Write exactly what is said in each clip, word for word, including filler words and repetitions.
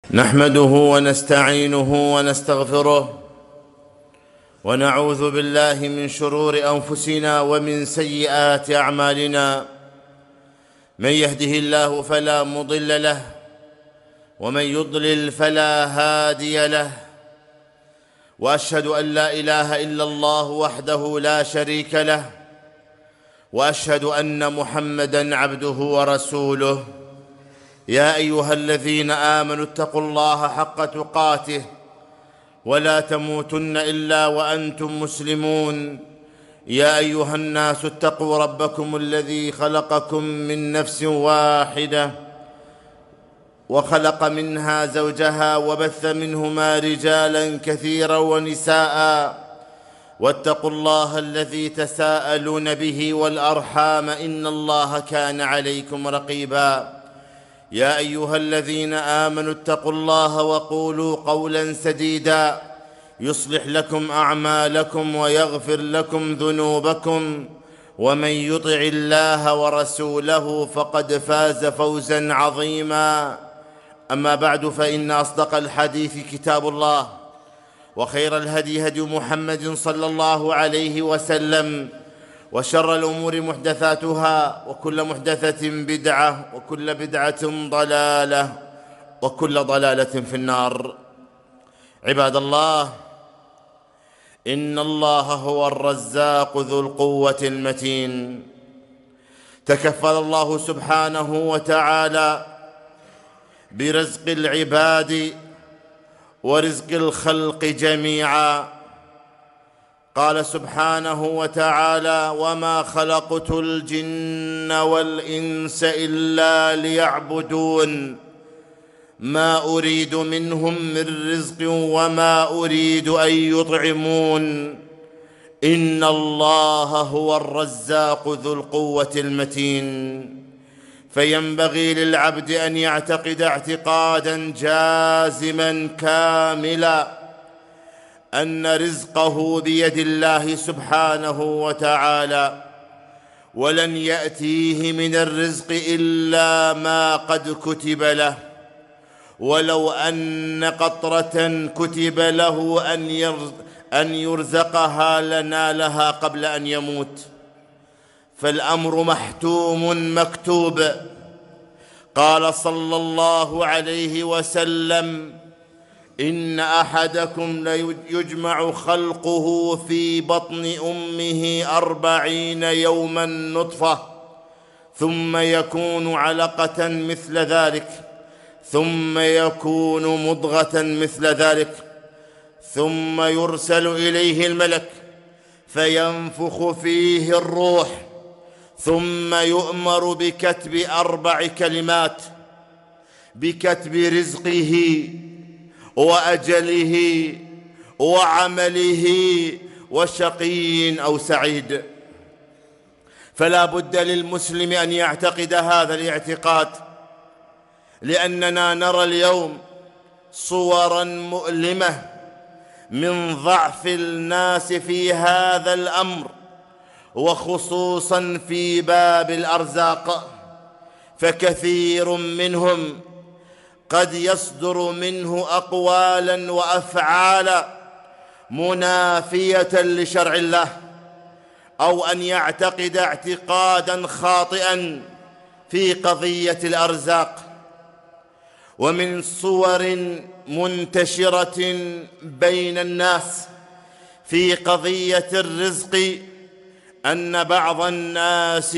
نحمده ونستعينه ونستغفره ونعوذ بالله من شرور أنفسنا ومن سيئات أعمالنا. من يهده الله فلا مضل له ومن يضلل فلا هادي له، وأشهد أن لا إله إلا الله وحده لا شريك له، وأشهد أن محمدًا عبده ورسوله. يا أيها الذين آمنوا اتقوا الله حق تقاته ولا تموتن إلا وأنتم مسلمون. يا أيها الناس اتقوا ربكم الذي خلقكم من نفس واحدة وخلق منها زوجها وبث منهما رجالا كثيرا ونساء، واتقوا الله الذي تساءلون به والأرحام إن الله كان عليكم رقيبا. يا أيها الذين آمنوا اتقوا الله وقولوا قولا سديدا يصلح لكم أعمالكم ويغفر لكم ذنوبكم، ومن يطع الله ورسوله فقد فاز فوزا عظيما. أما بعد، فإن أصدق الحديث كتاب الله، وخير الهدي هدي محمد صلى الله عليه وسلم، وشر الأمور محدثاتها، وكل محدثة بدعة، وكل بدعة ضلالة، وكل ضلالة في النار. عباد الله، إن الله هو الرزاق ذو القوة المتين. تكفل الله سبحانه وتعالى برزق العباد ورزق الخلق جميعا. قال سبحانه وتعالى: وما خلقت الجن والإنس إلا ليعبدون ما أريد منهم من رزق وما أريد أن يطعمون إن الله هو الرزاق ذو القوة المتين. فينبغي للعبد أن يعتقد اعتقادا جازما كاملا أن رزقه بيد الله سبحانه وتعالى، ولن يأتيه من الرزق إلا ما قد كتب له، ولو أن قطرة كتب له أن يرزقها لنالها قبل أن يموت. فالأمر محتوم مكتوب. قال صلى الله عليه وسلم: إن أحدكم ليجمع خلقه في بطن أمه أربعين يوما نطفة، ثم يكون علقة مثل ذلك، ثم يكون مضغة مثل ذلك، ثم يرسل إليه الملك فينفخ فيه الروح، ثم يؤمر بكتب أربع كلمات: بكتب رزقه وأجله وعمله وشقي أو سعيد. فلا بد للمسلم أن يعتقد هذا الاعتقاد، لأننا نرى اليوم صوراً مؤلمة من ضعف الناس في هذا الأمر، وخصوصاً في باب الأرزاق. فكثير منهم قد يصدر منه أقوالاً وأفعالاً منافية لشرع الله، أو أن يعتقد اعتقاداً خاطئاً في قضية الأرزاق. ومن صور منتشرة بين الناس في قضية الرزق أن بعض الناس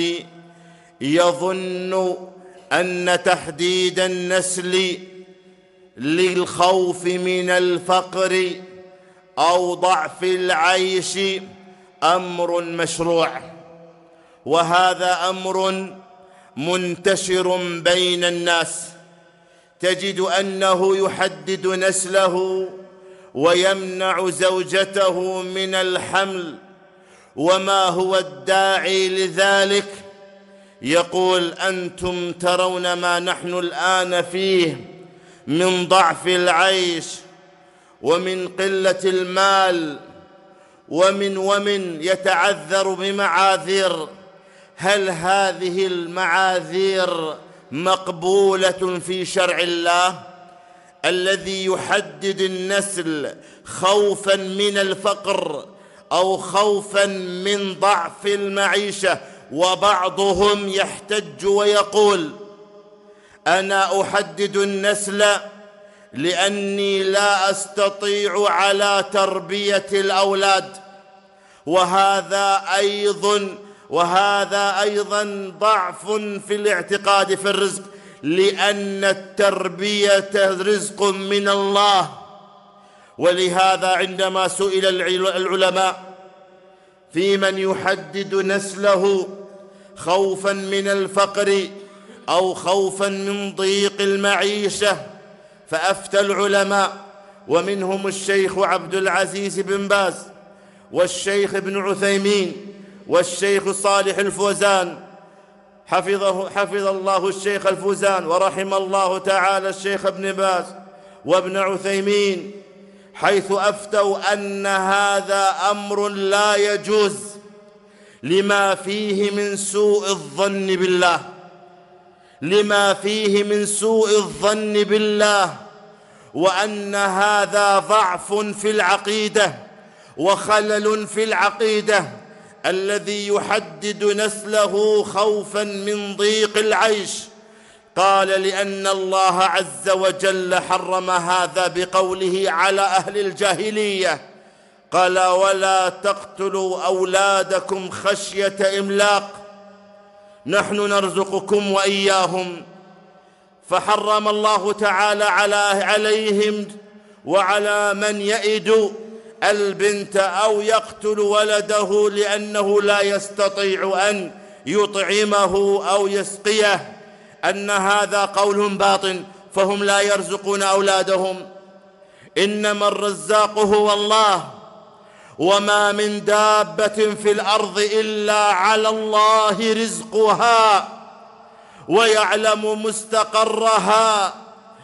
يظن أن تحديد النسل للخوف من الفقر أو ضعف العيش أمر مشروع، وهذا أمر منتشر بين الناس. تجد أنه يحدد نسله ويمنع زوجته من الحمل، وما هو الداعي لذلك؟ يقول: أنتم ترون ما نحن الآن فيه من ضعف العيش ومن قلة المال ومن ومن يتعذر بمعاذير. هل هذه المعاذير مقبولة في شرع الله؟ الذي يحدد النسل خوفا من الفقر أو خوفا من ضعف المعيشة. وبعضهم يحتج ويقول: أنا أحدد النسل لأني لا أستطيع على تربية الأولاد، وهذا أيضا وهذا أيضا ضعف في الاعتقاد في الرزق، لأن التربية رزق من الله. ولهذا عندما سئل العلماء في من يحدد نسله خوفا من الفقر أو خوفا من ضيق المعيشة، فأفتى العلماء، ومنهم الشيخ عبد العزيز بن باز والشيخ ابن عثيمين والشيخ صالح الفوزان، حفظه حفظ الله الشيخ الفوزان ورحم الله تعالى الشيخ ابن باز وابن عثيمين، حيث أفتوا أن هذا أمر لا يجوز لما فيه من سوء الظن بالله لما فيه من سوء الظن بالله وأن هذا ضعف في العقيدة وخلل في العقيدة. الذي يحدد نسله خوفا من ضيق العيش قال لأن الله عز وجل حرم هذا بقوله على أهل الجاهلية، قال: ولا تقتلوا أولادكم خشية إملاق نحن نرزقكم وإياهم. فحرم الله تعالى على عليهم وعلى من يئد البنت أو يقتل ولده لأنه لا يستطيع أن يطعمه أو يسقيه، أن هذا قول باطل، فهم لا يرزقون أولادهم. إنما الرزاق هو الله، وما من دابة في الأرض إلا على الله رزقها ويعلم مستقرها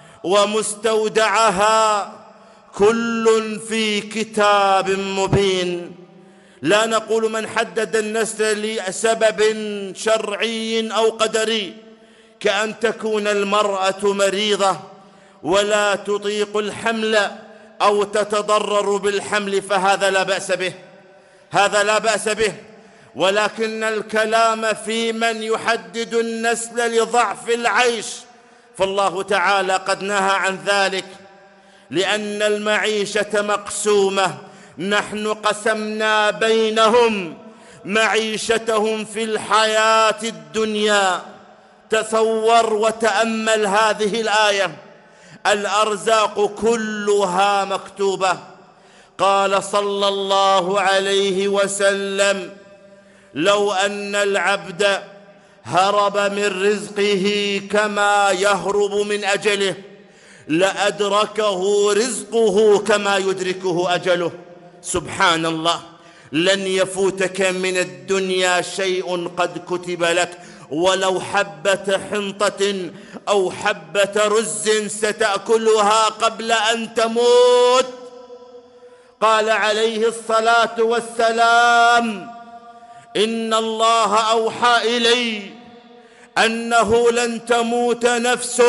ومستودعها، كل في كتاب مبين. لا نقول من حدد النسل لسبب شرعي أو قدري، كأن تكون المرأة مريضة ولا تطيق الحمل أو تتضرر بالحمل، فهذا لا بأس به هذا لا بأس به ولكن الكلام في من يحدد النسل لضعف العيش، فالله تعالى قد نهى عن ذلك، لأن المعيشة مقسومة، نحن قسمنا بينهم معيشتهم في الحياة الدنيا. تصور وتأمل هذه الآية، الأرزاق كلها مكتوبة. قال صلى الله عليه وسلم: لو أن العبد هرب من رزقه كما يهرب من أجله لأدركه رزقه كما يدركه أجله. سبحان الله، لن يفوتك من الدنيا شيء قد كتب لك، ولو حبة حنطة أو حبة رز ستأكلها قبل أن تموت. قال عليه الصلاة والسلام: إن الله أوحى إلي أنه لن تموت نفس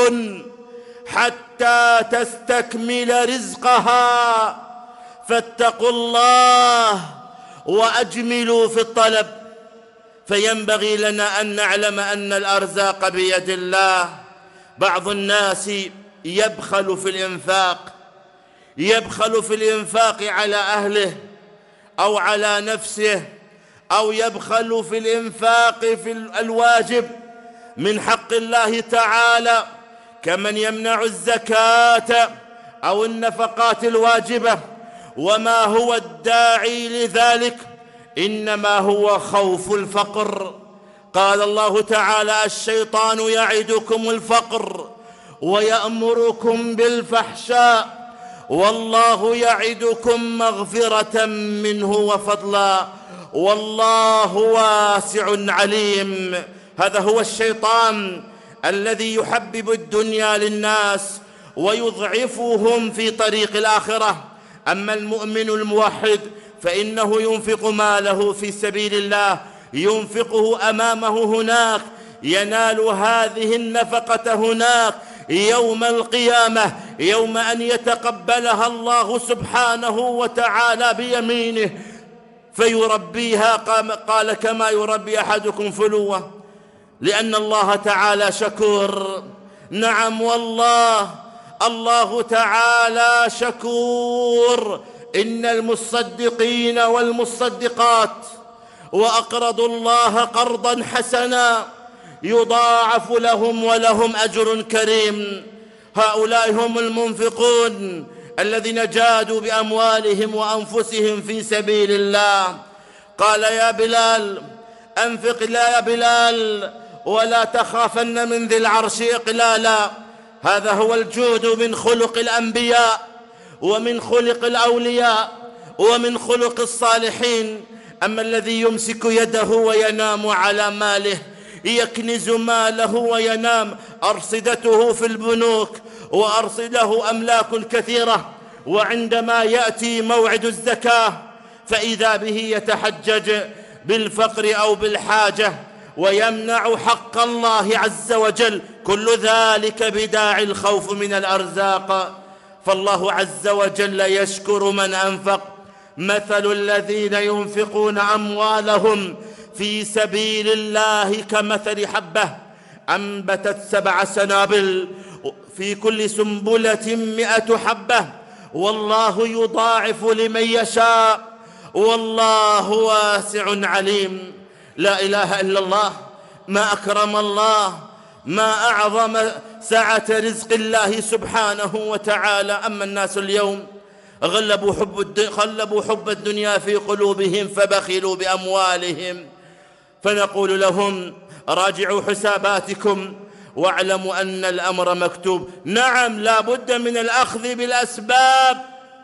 حتى تستكمل رزقها، فاتقوا الله وأجملوا في الطلب. فينبغي لنا أن نعلم أن الأرزاق بيد الله. بعض الناس يبخل في الإنفاق يبخل في الإنفاق على أهله أو على نفسه، أو يبخل في الإنفاق في الواجب من حق الله تعالى، كمن يمنع الزكاة أو النفقات الواجبة. وما هو الداعي لذلك؟ إنما هو خوف الفقر. قال الله تعالى: الشيطان يعدكم الفقر ويأمركم بالفحشاء والله يعدكم مغفرة منه وفضلا والله واسع عليم. هذا هو الشيطان الذي يحبب الدنيا للناس ويضعفهم في طريق الآخرة. أما المؤمن الموحد فإنه ينفق ماله في سبيل الله، ينفقه أمامه هناك، ينال هذه النفقة هناك، يوم القيامة، يوم أن يتقبلها الله سبحانه وتعالى بيمينه فيربيها، قال كما يربي أحدكم فلوة، لأن الله تعالى شكور. نعم والله، الله تعالى شكور. إن المصدقين والمصدقات وأقرضوا الله قرضا حسنا يضاعف لهم ولهم أجر كريم. هؤلاء هم المنفقون الذين جادوا بأموالهم وأنفسهم في سبيل الله. قال يا بلال أنفق لا يا بلال ولا تخافن من ذي العرش إقلالا. هذا هو الجود من خلق الأنبياء ومن خلق الأولياء ومن خلق الصالحين. أما الذي يمسك يده وينام على ماله، يكنز ماله وينام، أرصدته في البنوك وأرصده أملاك كثيرة، وعندما يأتي موعد الزكاة فإذا به يتحجج بالفقر أو بالحاجة ويمنع حق الله عز وجل، كل ذلك بداعي الخوف من الأرزاق. فالله عز وجل يشكر من أنفق. مثل الذين ينفقون أموالهم في سبيل الله كمثل حبة أنبتت سبع سنابل في كل سنبلة مئة حبة والله يضاعف لمن يشاء والله واسع عليم. لا إله إلا الله، ما أكرم الله، ما أعظم سعة رزق الله سبحانه وتعالى. أما الناس اليوم غلبوا حب غلبوا حب الدنيا في قلوبهم فبخلوا بأموالهم، فنقول لهم راجعوا حساباتكم واعلموا أن الأمر مكتوب. نعم، لا بد من الأخذ بالأسباب،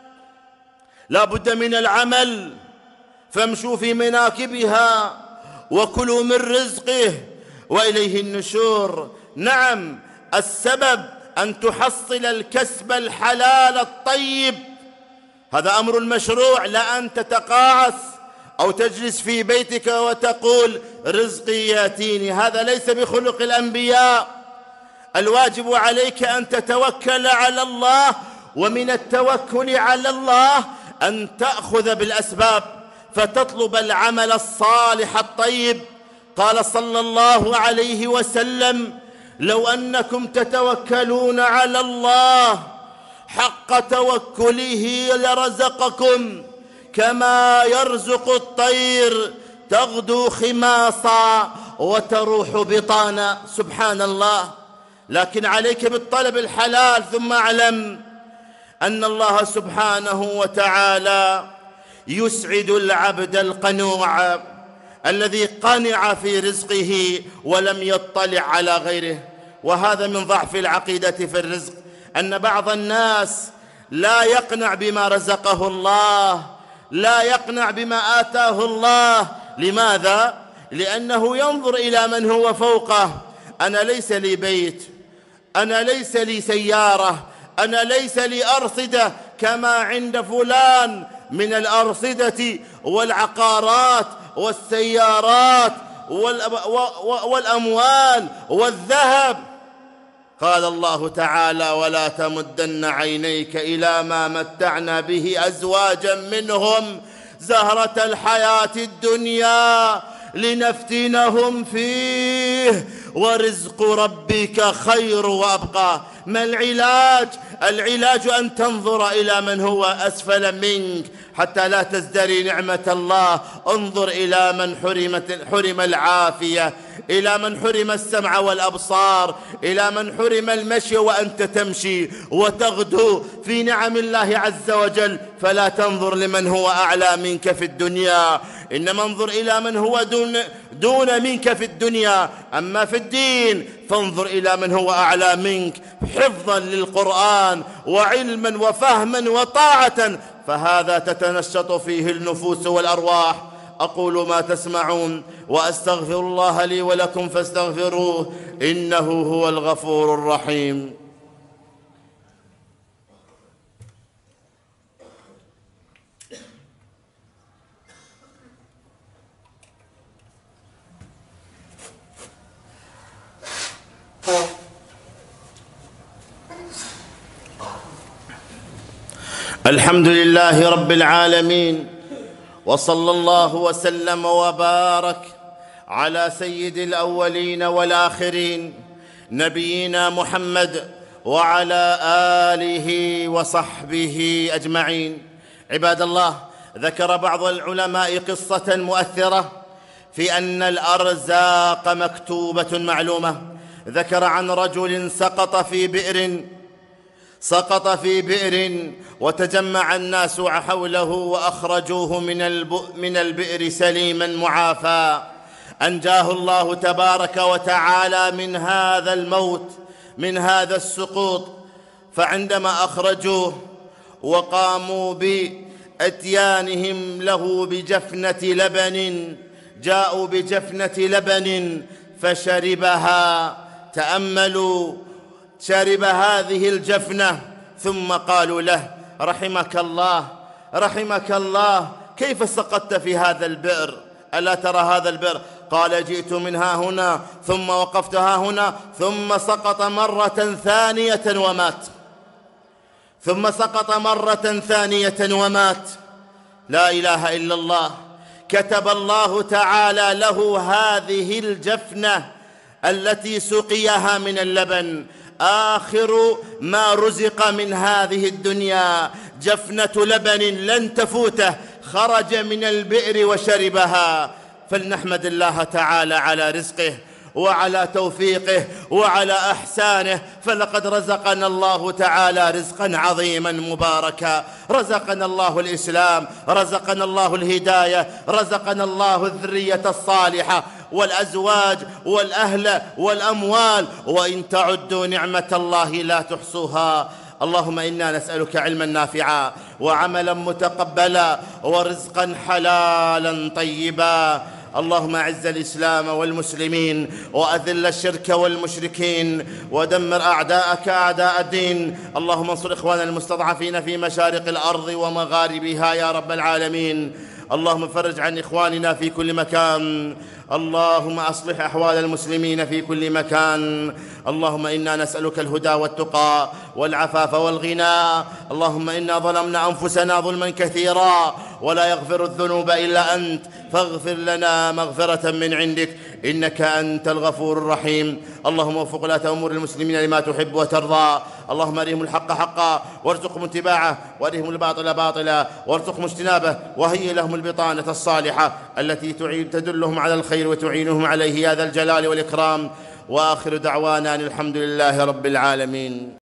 لا بد من العمل، فامشوا في مناكبها وكلوا من رزقه وإليه النشور. نعم، السبب أن تحصل الكسب الحلال الطيب، هذا أمر مشروع، لا أن تتقاعس أو تجلس في بيتك وتقول رزقي ياتيني، هذا ليس بخلق الأنبياء. الواجب عليك أن تتوكل على الله، ومن التوكل على الله أن تأخذ بالأسباب فتطلب العمل الصالح الطيب. قال صلى الله عليه وسلم لو أنكم تتوكلون على الله حق توكله لرزقكم كما يرزق الطير تغدو خماصا وتروح بطانا. سبحان الله. لكن عليك بالطلب الحلال، ثم اعلم أن الله سبحانه وتعالى يسعد العبد القنوع الذي قنع في رزقه ولم يطلع على غيره. وهذا من ضعف العقيدة في الرزق، أن بعض الناس لا يقنع بما رزقه الله، لا يقنع بما آتاه الله. لماذا؟ لأنه ينظر إلى من هو فوقه. أنا ليس لي بيت، أنا ليس لي سيارة، أنا ليس لي أرصدة كما عند فلان من الأرصدة والعقارات والسيارات والأموال والذهب. قال الله تعالى ولا تمدن عينيك إلى ما متعنا به أزواجا منهم زهرة الحياة الدنيا لنفتنهم فيه ورزق ربك خير وأبقى. ما العلاج؟ العلاج أن تنظر إلى من هو أسفل منك حتى لا تزدري نعمة الله. انظر إلى من حرمت حرم العافية، إلى من حرم السمع والأبصار، إلى من حرم المشي وأنت تمشي وتغدو في نعم الله عز وجل. فلا تنظر لمن هو أعلى منك في الدنيا، إنما انظر إلى من هو دون, دون منك في الدنيا. أما في الدين فانظر إلى من هو أعلى منك حفظا للقرآن وعلما وفهما وطاعة، فهذا تتنشط فيه النفوس والأرواح. أقول ما تسمعون وأستغفر الله لي ولكم فاستغفروه إنه هو الغفور الرحيم. الحمد لله رب العالمين، وصلى الله وسلم وبارك على سيد الأولين والآخرين نبينا محمد وعلى آله وصحبه أجمعين. عباد الله، ذكر بعض العلماء قصة مؤثرة في أن الأرزاق مكتوبة معلومة. ذكر عن رجل سقط في بئر سقط في بئر وتجمع الناس حوله وأخرجوه من من البئر سليما معافى. أنجاه الله تبارك وتعالى من هذا الموت، من هذا السقوط. فعندما أخرجوه وقاموا بإتيانهم له بجفنة لبن، جاءوا بجفنة لبن فشربها. تأملوا، شرب هذه الجفنة ثم قالوا له: رحمك الله رحمك الله، كيف سقطت في هذا البئر؟ ألا ترى هذا البئر؟ قال: جئت من ها هنا ثم وقفت ها هنا ثم سقط مرة ثانية ومات، ثم سقط مرة ثانية ومات. لا إله إلا الله. كتب الله تعالى له هذه الجفنة التي سقيها من اللبن، آخر ما رزق من هذه الدنيا جفنة لبن لن تفوته، خرج من البئر وشربها. فلنحمد الله تعالى على رزقه وعلى توفيقه وعلى إحسانه، فلقد رزقنا الله تعالى رزقا عظيما مباركا. رزقنا الله الإسلام، رزقنا الله الهداية، رزقنا الله الذرية الصالحة والأزواج والأهل والأموال، وإن تعدوا نعمة الله لا تحصوها. اللهم إنا نسألك علما نافعا وعملا متقبلا ورزقا حلالا طيبا. اللهم أعز الإسلام والمسلمين وأذل الشرك والمشركين ودمر أعداءك أعداء الدين. اللهم انصر إخواننا المستضعفين في مشارق الأرض ومغاربها يا رب العالمين. اللهم فرج عن إخواننا في كل مكان. اللهم أصلح أحوال المسلمين في كل مكان. اللهم إنا نسألك الهدى والتقى والعفاف والغنى. اللهم إنا ظلمنا أنفسنا ظلما كثيرا ولا يغفر الذنوب إلا أنت، فاغفر لنا مغفرة من عندك إنك أنت الغفور الرحيم. اللهم وفق ولاة أمور المسلمين لما تحب وترضى. اللهم أرهم الحق حقا وارزقهم اتباعه، وأرهم الباطل باطلا وارزقهم اجتنابه، وهيئ لهم البطانة الصالحة التي تعين تدلهم على الخير وتعينهم عليه يا ذا الجلال والإكرام. وآخر دعوانا أن الحمد لله رب العالمين.